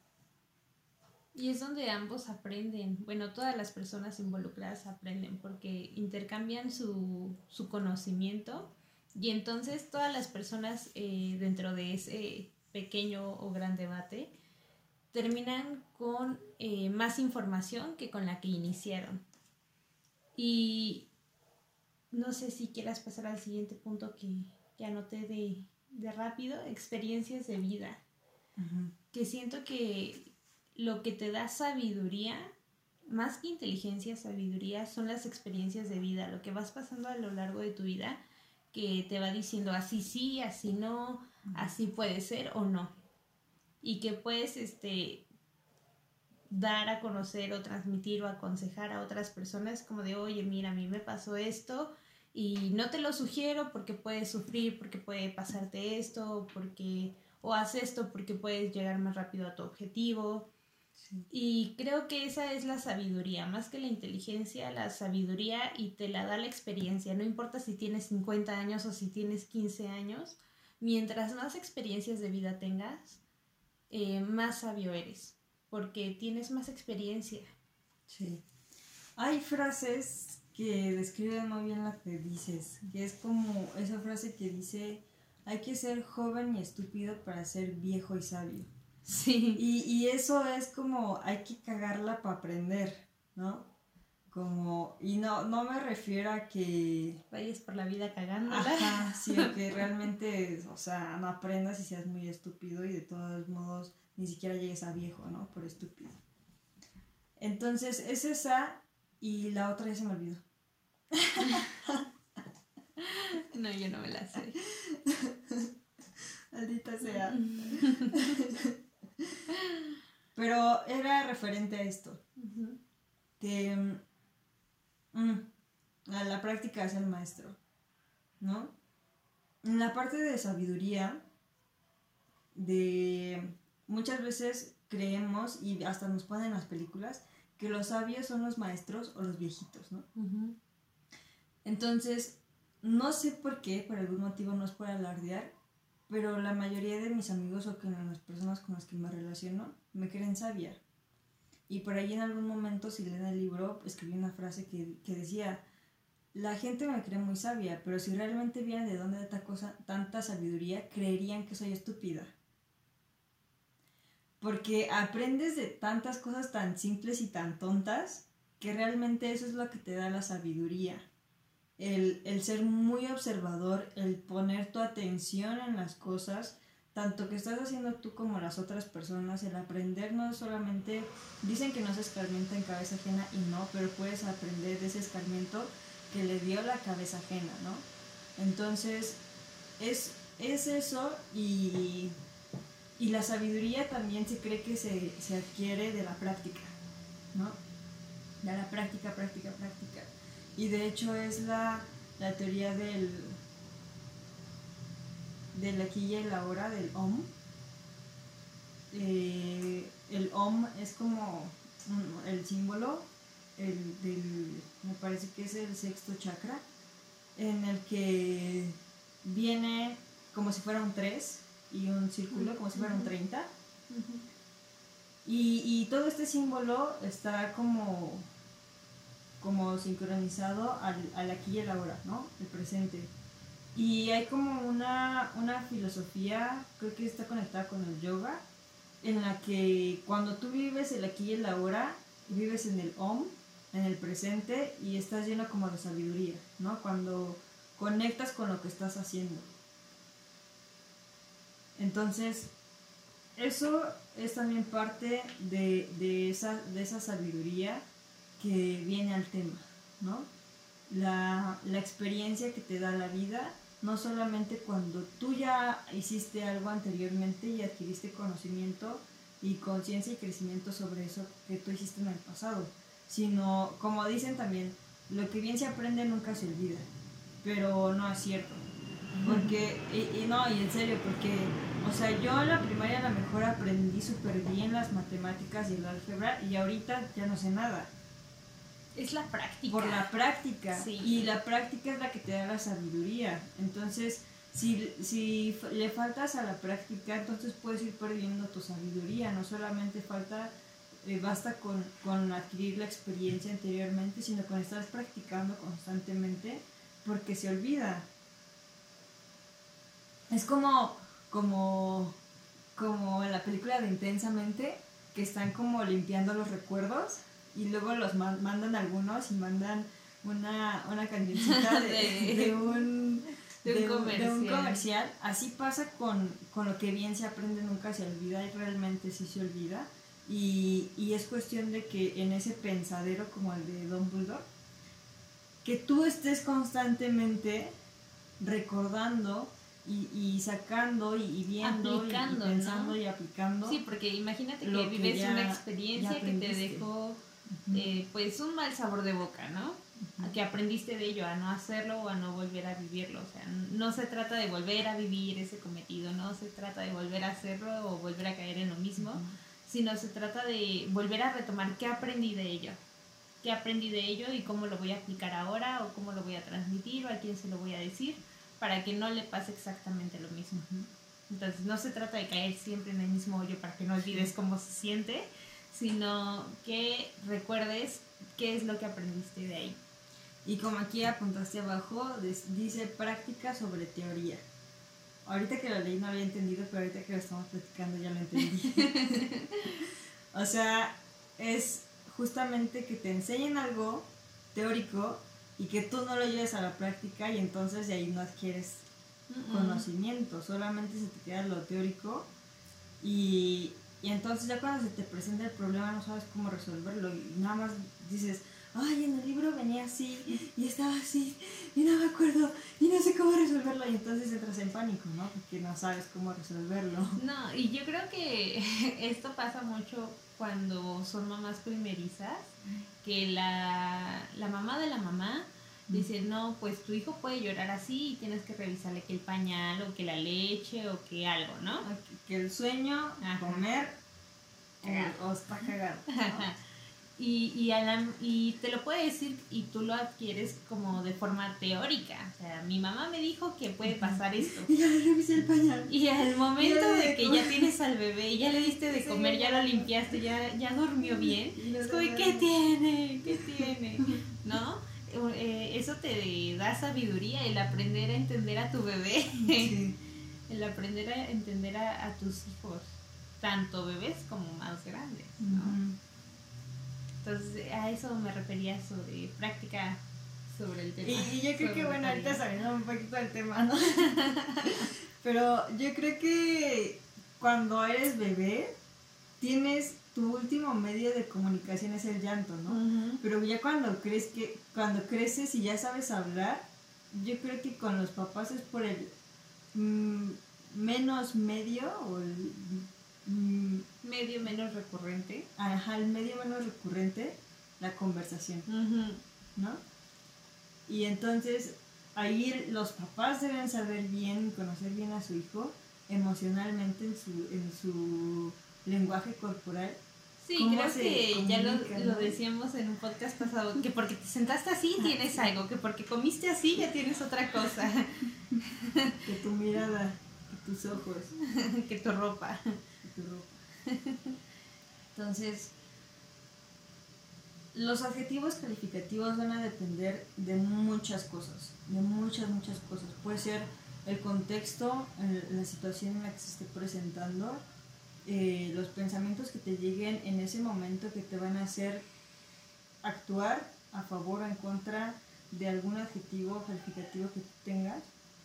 Y es donde ambos aprenden, bueno, todas las personas involucradas aprenden porque intercambian su, su conocimiento, y entonces todas las personas eh, dentro de ese pequeño o gran debate terminan con eh, más información que con la que iniciaron. Y no sé si quieras pasar al siguiente punto que, que anoté de, de rápido, experiencias de vida. Uh-huh. Que siento que lo que te da sabiduría, más que inteligencia, sabiduría, son las experiencias de vida, lo que vas pasando a lo largo de tu vida, que te va diciendo así sí, así no, uh-huh. así puede ser o no. Y que puedes este, dar a conocer o transmitir o aconsejar a otras personas como de, oye, mira, a mí me pasó esto y no te lo sugiero porque puedes sufrir, porque puede pasarte esto, porque, o haz esto porque puedes llegar más rápido a tu objetivo. Sí. Y creo que esa es la sabiduría, más que la inteligencia, la sabiduría, y te la da la experiencia. No importa si tienes cincuenta años o si tienes quince años, mientras más experiencias de vida tengas, eh, más sabio eres, porque tienes más experiencia. Sí. Hay frases que describen muy bien lo que dices, que es como esa frase que dice, hay que ser joven y estúpido para ser viejo y sabio. Sí. Y, y eso es como, hay que cagarla para aprender, ¿no? Como, y no, no me refiero a que vayas por la vida cagándola. Ajá, sí, o que realmente, o sea, no aprendas y seas muy estúpido y de todos modos ni siquiera llegues a viejo, ¿no? Por estúpido. Entonces, es esa, y la otra ya se me olvidó. No, yo no me la sé. Maldita sea. Pero era referente a esto. Uh-huh. Que mm, a la práctica es el maestro, ¿no? En la parte de sabiduría, de muchas veces creemos, y hasta nos ponen en las películas, que los sabios son los maestros o los viejitos, ¿no? Uh-huh. Entonces, no sé por qué, por algún motivo, no es por alardear, pero la mayoría de mis amigos o que las personas con las que me relaciono me creen sabia. Y por ahí en algún momento, si leen el libro, escribí una frase que, que decía, la gente me cree muy sabia, pero si realmente vieran de dónde da cosa, tanta sabiduría, creerían que soy estúpida. Porque aprendes de tantas cosas tan simples y tan tontas, que realmente eso es lo que te da la sabiduría. el, el ser muy observador, el poner tu atención en las cosas, tanto que estás haciendo tú como las otras personas, el aprender no es solamente, dicen que no se escarmienta en cabeza ajena y no, pero puedes aprender de ese escarmiento que le dio la cabeza ajena, ¿no? Entonces, es, es eso y, y la sabiduría también se cree que se, se adquiere de la práctica, ¿no? De la práctica, práctica, práctica. Y de hecho es la, la teoría del... del aquí y el ahora, del Om. Eh, el Om es como un, el símbolo el del, me parece que es el sexto chakra, en el que viene como si fuera un tres y un círculo, como si fuera un treinta. Uh-huh. Y, y todo este símbolo está como, como sincronizado al, al aquí y el ahora, ¿no? El presente. Y hay como una, una filosofía, creo que está conectada con el yoga, en la que cuando tú vives el aquí y el ahora, vives en el Om, en el presente, y estás lleno como de sabiduría, ¿no? Cuando conectas con lo que estás haciendo. Entonces, eso es también parte de, de, esa, de esa sabiduría que viene al tema, ¿no? La, la experiencia que te da la vida, no solamente cuando tú ya hiciste algo anteriormente y adquiriste conocimiento y conciencia y crecimiento sobre eso que tú hiciste en el pasado, sino, como dicen también, lo que bien se aprende nunca se olvida, pero no es cierto, porque, y, y no, y en serio, porque, o sea, yo en la primaria a lo mejor aprendí súper bien las matemáticas y el álgebra y ahorita ya no sé nada. Es la práctica. Por la práctica. Sí. Y la práctica es la que te da la sabiduría. Entonces, si, si le faltas a la práctica, entonces puedes ir perdiendo tu sabiduría. No solamente falta, eh, basta con, con adquirir la experiencia anteriormente, sino con estar practicando constantemente, porque se olvida. Es como, como, como en la película de Intensamente, que están como limpiando los recuerdos. Y luego los man- mandan algunos y mandan una, una cancioncita de, de, de, un, de, de, un un, de un comercial. comercial. Así pasa con, con lo que bien se aprende, nunca se olvida, y realmente sí se olvida. Y, y es cuestión de que en ese pensadero como el de Dumbledore, que tú estés constantemente recordando y, y sacando y, y viendo y, y pensando, ¿no? Y aplicando. Sí, porque imagínate que vives que ya, una experiencia que te dejó uh-huh. eh, pues un mal sabor de boca, ¿no? Uh-huh. Que aprendiste de ello, a no hacerlo o a no volver a vivirlo. O sea, no se trata de volver a vivir ese cometido, no se trata de volver a hacerlo o volver a caer en lo mismo, uh-huh. sino se trata de volver a retomar qué aprendí de ello. Qué aprendí de ello y cómo lo voy a aplicar ahora, o cómo lo voy a transmitir, o a quién se lo voy a decir, para que no le pase exactamente lo mismo. Entonces no se trata de caer siempre en el mismo hoyo para que no olvides cómo se siente, sino que recuerdes qué es lo que aprendiste de ahí. Y como aquí apuntaste abajo, dice práctica sobre teoría. Ahorita que lo leí no había entendido, pero ahorita que lo estamos platicando ya lo entendí. O sea, es justamente que te enseñen algo teórico y que tú no lo lleves a la práctica, y entonces de ahí no adquieres uh-uh. conocimiento, solamente se te queda lo teórico, y, y entonces ya cuando se te presenta el problema no sabes cómo resolverlo y nada más dices, ay, en el libro venía así y estaba así y no me acuerdo y no sé cómo resolverlo, y entonces entras en pánico, ¿no? Porque no sabes cómo resolverlo. No, y yo creo que esto pasa mucho cuando son mamás primerizas, que la, la mamá de la mamá dice, no, pues tu hijo puede llorar así y tienes que revisarle que el pañal o que la leche o que algo, ¿no? Que el sueño, Ajá. comer o, o está cagado, ¿no? Y, y, a la, y te lo puede decir y tú lo adquieres como de forma teórica. O sea, mi mamá me dijo que puede pasar esto. Y ya le revisé el pañal. Y al momento de que ya tienes al bebé, ya le diste de comer, sí, ya lo limpiaste, ya, ya durmió bien, es como, ¿qué tiene? ¿Qué tiene? ¿No? Eh, eso te da sabiduría, el aprender a entender a tu bebé. Sí. El aprender a entender a, a tus hijos, tanto bebés como más grandes, ¿no? Uh-huh. Entonces, a eso me refería sobre práctica sobre el tema. Y, y yo creo que, bueno, ahorita cariño. saliendo un poquito del tema, ¿no? Pero yo creo que cuando eres bebé, tienes tu último medio de comunicación es el llanto, ¿no? Uh-huh. Pero ya cuando crees que, cuando creces y ya sabes hablar, yo creo que con los papás es por el mm, menos medio o el mm, medio menos recurrente. Ajá, el medio menos recurrente, la conversación, Uh-huh. ¿no? Y entonces ahí los papás deben saber bien, conocer bien a su hijo emocionalmente en su, en su lenguaje corporal. Sí, ¿Cómo creo se que ya lo, comunican, lo no? decíamos en un podcast pasado, que porque te sentaste así tienes algo, que porque comiste así ya tienes otra cosa, Que tu mirada, que tus ojos, que tu ropa. que tu ropa. Entonces, los adjetivos calificativos van a depender de muchas cosas, de muchas, muchas cosas. Puede ser el contexto, la situación en la que se esté presentando, eh, los pensamientos que te lleguen en ese momento que te van a hacer actuar a favor o en contra de algún adjetivo calificativo que tú tengas.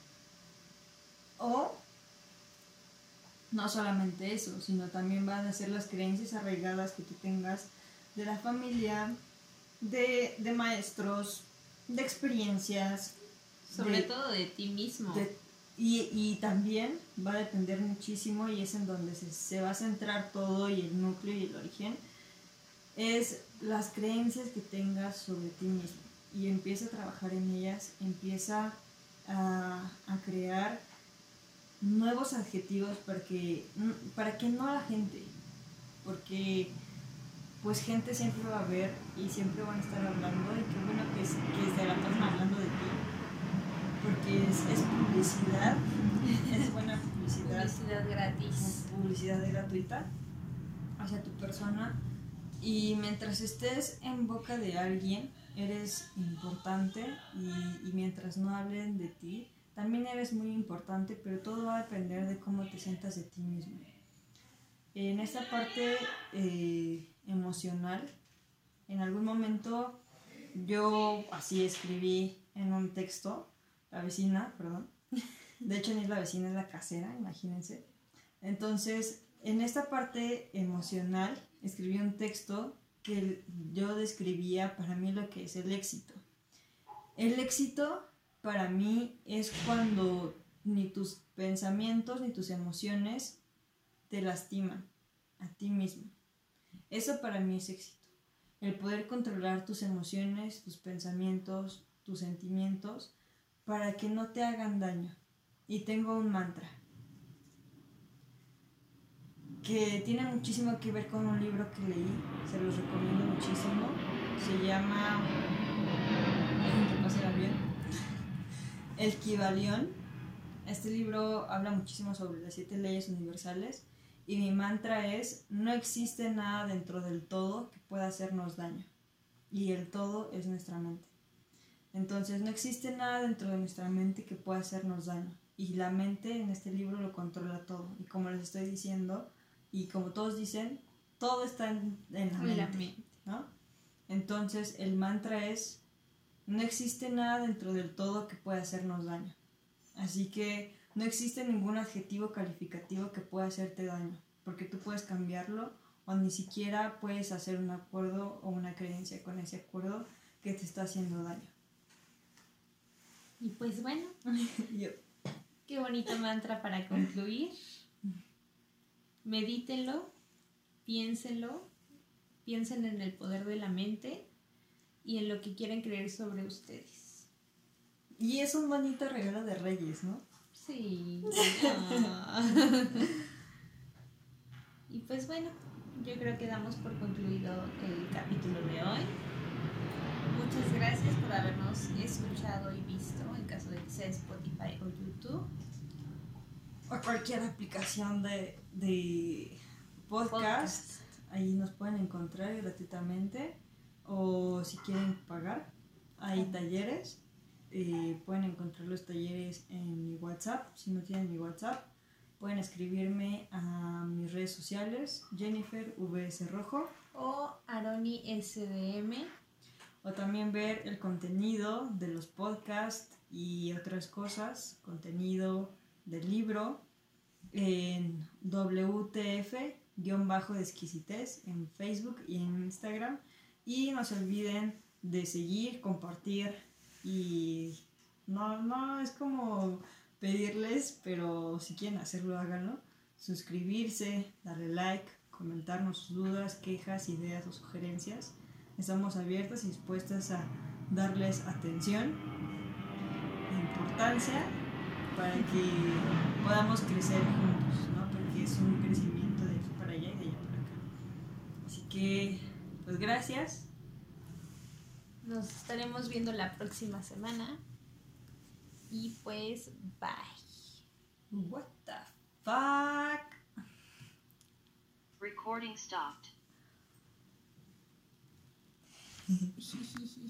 O no solamente eso, sino también van a ser las creencias arraigadas que tú tengas de la familia, de, de maestros, de experiencias. Sobre de, todo de ti mismo. de, y, y también va a depender muchísimo, y es en donde se, se va a centrar todo, y el núcleo y el origen, es las creencias que tengas sobre ti mismo. Y empieza a trabajar en ellas, empieza a, a crear nuevos adjetivos para que, para que no la gente, porque pues gente siempre va a haber y siempre van a estar hablando, y qué bueno que, es, que se la pasen hablando de ti, porque es, es publicidad, es buena publicidad, Publicidad gratis, publicidad gratuita hacia tu persona, y mientras estés en boca de alguien eres importante, y, y mientras no hablen de ti también eres muy importante, pero todo va a depender de cómo te sientas de ti mismo. En esta parte eh, emocional, en algún momento yo así escribí en un texto, la vecina, perdón, de hecho ni es la vecina, es la casera, imagínense. Entonces, en esta parte emocional escribí un texto que yo describía para mí lo que es el éxito. El éxito para mí es cuando ni tus pensamientos ni tus emociones te lastiman a ti mismo. Eso para mí es éxito. El poder controlar tus emociones, tus pensamientos, tus sentimientos, para que no te hagan daño. Y tengo un mantra que tiene muchísimo que ver con un libro que leí, se los recomiendo muchísimo. Se llama ¿Qué pasa el avión? El Kybalión. Este libro habla muchísimo sobre las siete leyes universales, y mi mantra es: no existe nada dentro del todo que pueda hacernos daño, y el todo es nuestra mente. Entonces no existe nada dentro de nuestra mente que pueda hacernos daño, y la mente en este libro lo controla todo. Y como les estoy diciendo, y como todos dicen, todo está en, en la mente, la mente, ¿no? Entonces el mantra es: no existe nada dentro del todo que pueda hacernos daño. Así que no existe ningún adjetivo calificativo que pueda hacerte daño, porque tú puedes cambiarlo, o ni siquiera puedes hacer un acuerdo o una creencia con ese acuerdo que te está haciendo daño. Y pues bueno, Yo. qué bonito mantra para concluir. Medítenlo, piénsenlo, piensen en el poder de la mente y en lo que quieren creer sobre ustedes. Y es un bonito regalo de Reyes, ¿no? Sí. Ah. Y pues bueno, yo creo que damos por concluido el capítulo de hoy. Muchas gracias por habernos escuchado y visto, en caso de que sea Spotify o YouTube. O cualquier aplicación de, de podcast. Podcast. Ahí nos pueden encontrar gratuitamente. O si quieren pagar, hay talleres. Eh, pueden encontrar los talleres en mi WhatsApp. Si no tienen mi WhatsApp, pueden escribirme a mis redes sociales: Jennifer V S Rojo O Aroni S D M. o también ver el contenido de los podcasts y otras cosas, contenido del libro en W T F guión bajo de exquisitez en Facebook y en Instagram. Y no se olviden de seguir, compartir y no, no es como pedirles, pero si quieren hacerlo, háganlo. Suscribirse, darle like, comentarnos sus dudas, quejas, ideas o sugerencias. Estamos abiertas y dispuestas a darles atención e importancia para que podamos crecer juntos, ¿no? Porque es un crecimiento de aquí para allá y de allá para acá. Así que, pues gracias. Nos estaremos viendo la próxima semana. Y pues, bye. What the fuck? Recording stopped.